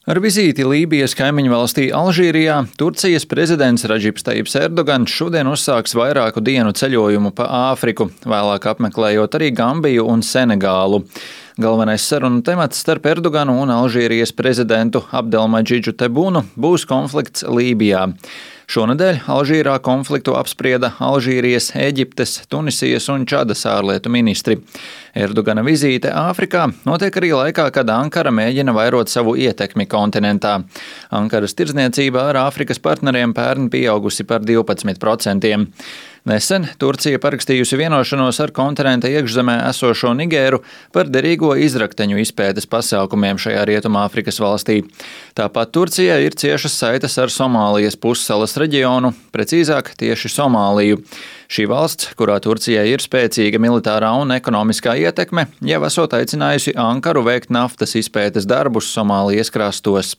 Ar vizīti Lībijas kaimiņu valstī Alžīrijā Turcijas prezidents Radžips Tajibs Erdogans šodien uzsāks vairāku dienu ceļojumu pa Āfriku, vēlāk apmeklējot arī Gambiju un Senegālu. Galvenais sarunu temats starp Erdoganu un Alžīrijas prezidentu Abdelmadžidu Tebunu būs konflikts Lībijā. Šonedēļ Alžīrā konfliktu apsprieda Alžīrijas, Ēģiptes, Tunisijas un Čadas ārlietu ministri. Erdogana vizīte Āfrikā notiek arī laikā, kad Ankara mēģina vairot savu ietekmi kontinentā. Ankaras tirdzniecība ar Āfrikas partneriem pērn pieaugusi par 12%. Nesen Turcija parakstījusi vienošanos ar kontinenta iekšzemē esošo Nigēru par derīgo izrakteņu izpētes pasākumiem šajā Rietumāfrikas valstī. Tāpat Turcijai ir ciešas saites ar Somālijas pussalas reģionu, precīzāk tieši Somāliju. Šī valsts, kurā Turcijai ir spēcīga militārā un ekonomiskā ietekme, jau esot aicinājusi Ankaru veikt naftas izpētes darbus Somālijas krastos.